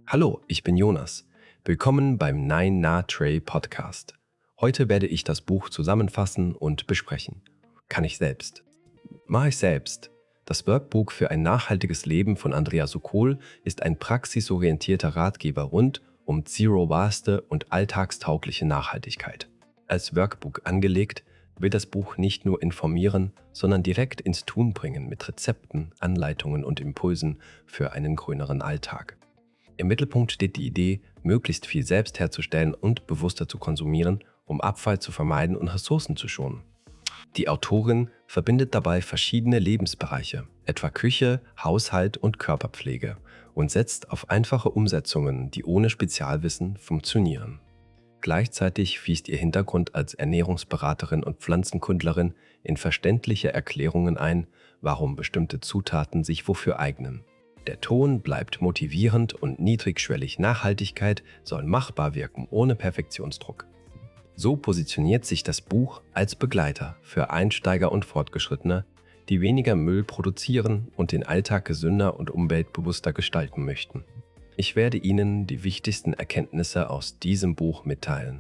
Hallo, ich bin Jonas. Willkommen beim Nine Na Tray Podcast. Heute werde ich das Buch zusammenfassen und besprechen. Kann ich selbst? Mache ich selbst. Das Workbook für ein nachhaltiges Leben von Andrea Sokol ist ein praxisorientierter Ratgeber rund um Zero Waste und alltagstaugliche Nachhaltigkeit. Als Workbook angelegt, will das Buch nicht nur informieren, sondern direkt ins Tun bringen mit Rezepten, Anleitungen und Impulsen für einen grüneren Alltag. Im Mittelpunkt steht die Idee, möglichst viel selbst herzustellen und bewusster zu konsumieren, um Abfall zu vermeiden und Ressourcen zu schonen. Die Autorin verbindet dabei verschiedene Lebensbereiche, etwa Küche, Haushalt und Körperpflege, und setzt auf einfache Umsetzungen, die ohne Spezialwissen funktionieren. Gleichzeitig fließt ihr Hintergrund als Ernährungsberaterin und Pflanzenkundlerin in verständliche Erklärungen ein, warum bestimmte Zutaten sich wofür eignen. Der Ton bleibt motivierend und niedrigschwellig. Nachhaltigkeit soll machbar wirken, ohne Perfektionsdruck. So positioniert sich das Buch als Begleiter für Einsteiger und Fortgeschrittene, die weniger Müll produzieren und den Alltag gesünder und umweltbewusster gestalten möchten. Ich werde Ihnen die wichtigsten Erkenntnisse aus diesem Buch mitteilen.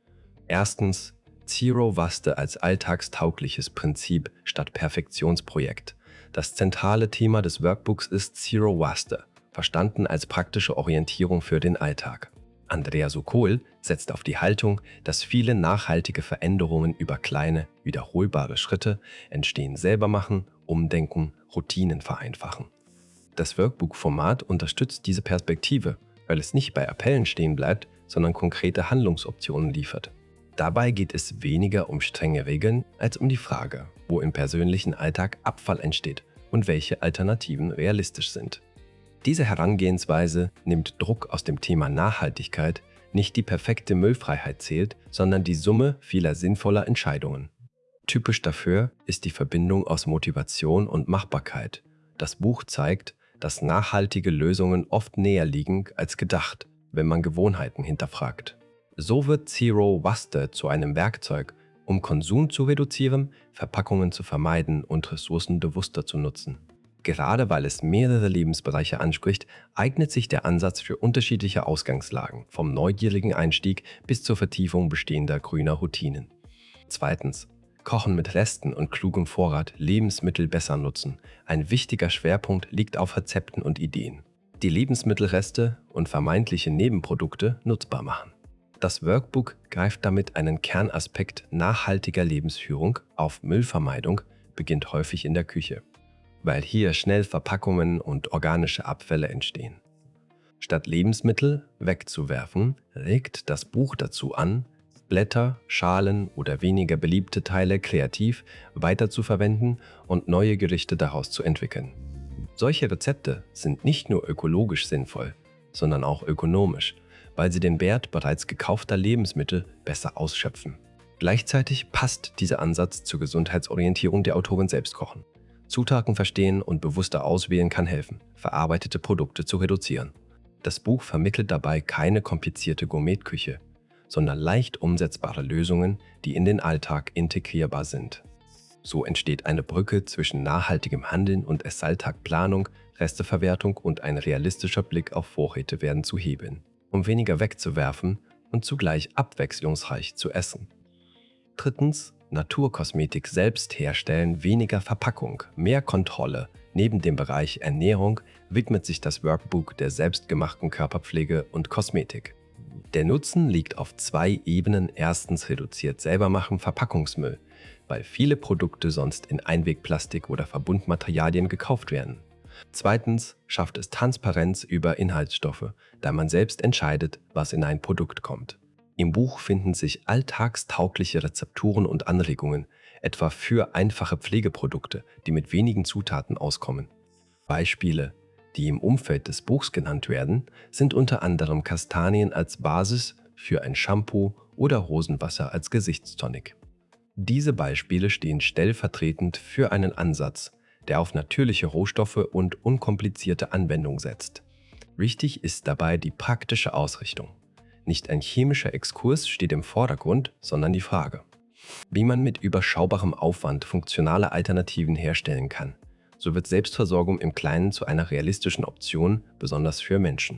Erstens, Zero Waste als alltagstaugliches Prinzip statt Perfektionsprojekt. Das zentrale Thema des Workbooks ist Zero Waste, verstanden als praktische Orientierung für den Alltag. Andrea Sokol setzt auf die Haltung, dass viele nachhaltige Veränderungen über kleine, wiederholbare Schritte entstehen, selber machen, umdenken, Routinen vereinfachen. Das Workbook-Format unterstützt diese Perspektive, weil es nicht bei Appellen stehen bleibt, sondern konkrete Handlungsoptionen liefert. Dabei geht es weniger um strenge Regeln als um die Frage, wo im persönlichen Alltag Abfall entsteht und welche Alternativen realistisch sind. Diese Herangehensweise nimmt Druck aus dem Thema Nachhaltigkeit. Nicht die perfekte Müllfreiheit zählt, sondern die Summe vieler sinnvoller Entscheidungen. Typisch dafür ist die Verbindung aus Motivation und Machbarkeit. Das Buch zeigt, dass nachhaltige Lösungen oft näher liegen als gedacht, wenn man Gewohnheiten hinterfragt. So wird Zero Waste zu einem Werkzeug, um Konsum zu reduzieren, Verpackungen zu vermeiden und Ressourcen bewusster zu nutzen. Gerade weil es mehrere Lebensbereiche anspricht, eignet sich der Ansatz für unterschiedliche Ausgangslagen, vom neugierigen Einstieg bis zur Vertiefung bestehender grüner Routinen. Zweitens, Kochen mit Resten und klugem Vorrat, Lebensmittel besser nutzen. Ein wichtiger Schwerpunkt liegt auf Rezepten und Ideen. Die Lebensmittelreste und vermeintliche Nebenprodukte nutzbar machen. Das Workbook greift damit einen Kernaspekt nachhaltiger Lebensführung auf. Müllvermeidung beginnt häufig in der Küche, weil hier schnell Verpackungen und organische Abfälle entstehen. Statt Lebensmittel wegzuwerfen, regt das Buch dazu an, Blätter, Schalen oder weniger beliebte Teile kreativ weiterzuverwenden und neue Gerichte daraus zu entwickeln. Solche Rezepte sind nicht nur ökologisch sinnvoll, sondern auch ökonomisch, weil sie den Wert bereits gekaufter Lebensmittel besser ausschöpfen. Gleichzeitig passt dieser Ansatz zur Gesundheitsorientierung der Autorin selbst kochen. Zutaten verstehen und bewusster auswählen kann helfen, verarbeitete Produkte zu reduzieren. Das Buch vermittelt dabei keine komplizierte Gourmetküche, sondern leicht umsetzbare Lösungen, die in den Alltag integrierbar sind. So entsteht eine Brücke zwischen nachhaltigem Handeln und Essalltagplanung, Resteverwertung und ein realistischer Blick auf Vorräte werden zu hebeln, um weniger wegzuwerfen und zugleich abwechslungsreich zu essen. Drittens, Naturkosmetik selbst herstellen, weniger Verpackung, mehr Kontrolle. Neben dem Bereich Ernährung widmet sich das Workbook der selbstgemachten Körperpflege und Kosmetik. Der Nutzen liegt auf zwei Ebenen. Erstens reduziert selber machen Verpackungsmüll, weil viele Produkte sonst in Einwegplastik oder Verbundmaterialien gekauft werden. Zweitens schafft es Transparenz über Inhaltsstoffe, da man selbst entscheidet, was in ein Produkt kommt. Im Buch finden sich alltagstaugliche Rezepturen und Anregungen, etwa für einfache Pflegeprodukte, die mit wenigen Zutaten auskommen. Beispiele, die im Umfeld des Buchs genannt werden, sind unter anderem Kastanien als Basis für ein Shampoo oder Rosenwasser als Gesichtstonic. Diese Beispiele stehen stellvertretend für einen Ansatz, der auf natürliche Rohstoffe und unkomplizierte Anwendung setzt. Wichtig ist dabei die praktische Ausrichtung. Nicht ein chemischer Exkurs steht im Vordergrund, sondern die Frage, wie man mit überschaubarem Aufwand funktionale Alternativen herstellen kann. So wird Selbstversorgung im Kleinen zu einer realistischen Option, besonders für Menschen.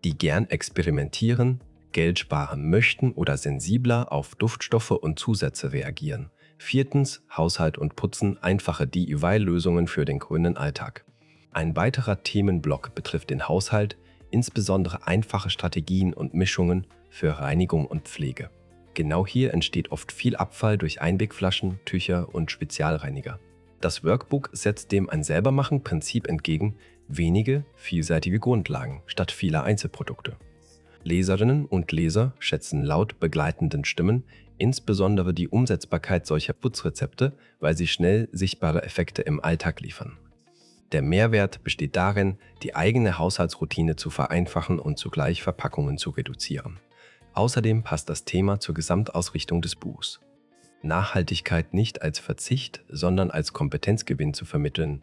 die gern experimentieren, Geld sparen möchten oder sensibler auf Duftstoffe und Zusätze reagieren. 4. Haushalt und Putzen, einfache DIY-Lösungen für den grünen Alltag. Ein weiterer Themenblock betrifft den Haushalt, insbesondere einfache Strategien und Mischungen für Reinigung und Pflege. Genau hier entsteht oft viel Abfall durch Einwegflaschen, Tücher und Spezialreiniger. Das Workbook setzt dem ein Selbermachen-Prinzip entgegen, wenige, vielseitige Grundlagen statt vieler Einzelprodukte. Leserinnen und Leser schätzen laut begleitenden Stimmen insbesondere die Umsetzbarkeit solcher Putzrezepte, weil sie schnell sichtbare Effekte im Alltag liefern. Der Mehrwert besteht darin, die eigene Haushaltsroutine zu vereinfachen und zugleich Verpackungen zu reduzieren. Außerdem passt das Thema zur Gesamtausrichtung des Buchs. Nachhaltigkeit nicht als Verzicht, sondern als Kompetenzgewinn zu vermitteln.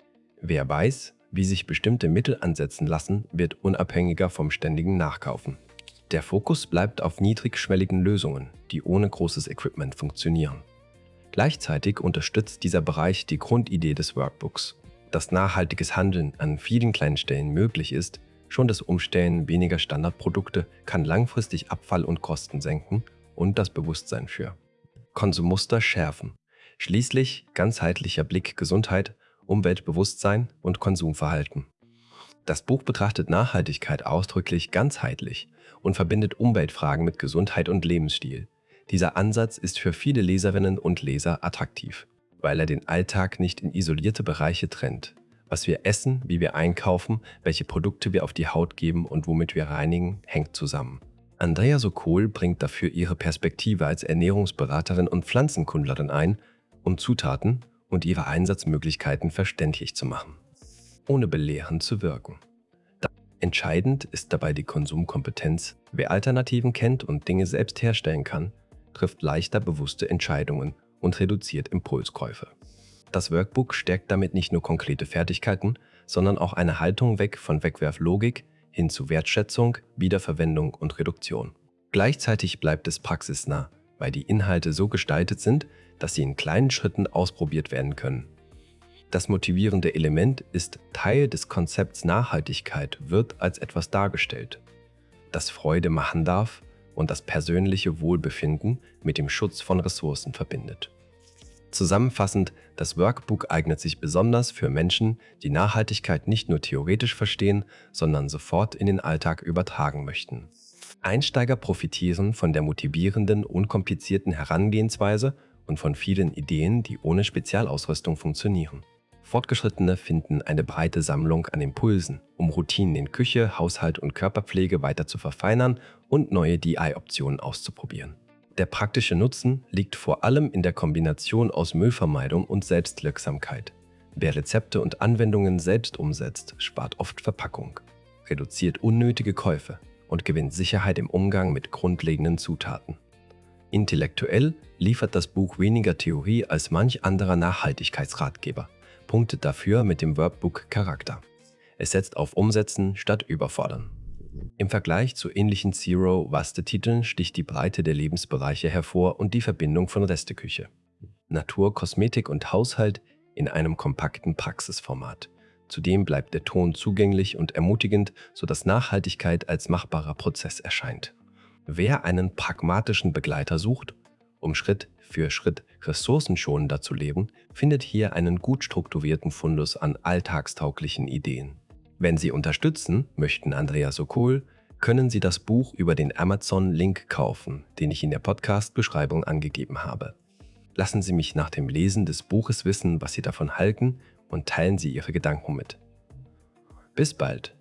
Wer weiß, wie sich bestimmte Mittel ansetzen lassen, wird unabhängiger vom ständigen Nachkaufen. Der Fokus bleibt auf niedrigschwelligen Lösungen, die ohne großes Equipment funktionieren. Gleichzeitig unterstützt dieser Bereich die Grundidee des Workbooks, dass nachhaltiges Handeln an vielen kleinen Stellen möglich ist. Schon das Umstellen weniger Standardprodukte kann langfristig Abfall und Kosten senken und das Bewusstsein für Konsummuster schärfen. Schließlich ganzheitlicher Blick Gesundheit, Umweltbewusstsein und Konsumverhalten. Das Buch betrachtet Nachhaltigkeit ausdrücklich ganzheitlich und verbindet Umweltfragen mit Gesundheit und Lebensstil. Dieser Ansatz ist für viele Leserinnen und Leser attraktiv, weil er den Alltag nicht in isolierte Bereiche trennt. Was wir essen, wie wir einkaufen, welche Produkte wir auf die Haut geben und womit wir reinigen, hängt zusammen. Andrea Sokol bringt dafür ihre Perspektive als Ernährungsberaterin und Pflanzenkundlerin ein, um Zutaten und ihre Einsatzmöglichkeiten verständlich zu machen, ohne belehrend zu wirken. Entscheidend ist dabei die Konsumkompetenz. Wer Alternativen kennt und Dinge selbst herstellen kann, trifft leichter bewusste Entscheidungen und reduziert Impulskäufe. Das Workbook stärkt damit nicht nur konkrete Fertigkeiten, sondern auch eine Haltung weg von Wegwerflogik hin zu Wertschätzung, Wiederverwendung und Reduktion. Gleichzeitig bleibt es praxisnah, weil die Inhalte so gestaltet sind, dass sie in kleinen Schritten ausprobiert werden können. Das motivierende Element ist Teil des Konzepts Nachhaltigkeit, wird als etwas dargestellt, das Freude machen darf und das persönliche Wohlbefinden mit dem Schutz von Ressourcen verbindet. Zusammenfassend, das Workbook eignet sich besonders für Menschen, die Nachhaltigkeit nicht nur theoretisch verstehen, sondern sofort in den Alltag übertragen möchten. Einsteiger profitieren von der motivierenden, unkomplizierten Herangehensweise und von vielen Ideen, die ohne Spezialausrüstung funktionieren. Fortgeschrittene finden eine breite Sammlung an Impulsen, um Routinen in Küche, Haushalt und Körperpflege weiter zu verfeinern und neue DIY-Optionen auszuprobieren. Der praktische Nutzen liegt vor allem in der Kombination aus Müllvermeidung und Selbstwirksamkeit. Wer Rezepte und Anwendungen selbst umsetzt, spart oft Verpackung, reduziert unnötige Käufe und gewinnt Sicherheit im Umgang mit grundlegenden Zutaten. Intellektuell liefert das Buch weniger Theorie als manch anderer Nachhaltigkeitsratgeber, punktet dafür mit dem Workbook Charakter. Es setzt auf Umsetzen statt Überfordern. Im Vergleich zu ähnlichen Zero-Waste-Titeln sticht die Breite der Lebensbereiche hervor und die Verbindung von Resteküche, Natur, Kosmetik und Haushalt in einem kompakten Praxisformat. Zudem bleibt der Ton zugänglich und ermutigend, sodass Nachhaltigkeit als machbarer Prozess erscheint. Wer einen pragmatischen Begleiter sucht, um Schritt für Schritt ressourcenschonender zu leben, findet hier einen gut strukturierten Fundus an alltagstauglichen Ideen. Wenn Sie unterstützen möchten Andrea Sokol, können Sie das Buch über den Amazon-Link kaufen, den ich in der Podcast-Beschreibung angegeben habe. Lassen Sie mich nach dem Lesen des Buches wissen, was Sie davon halten, und teilen Sie Ihre Gedanken mit. Bis bald!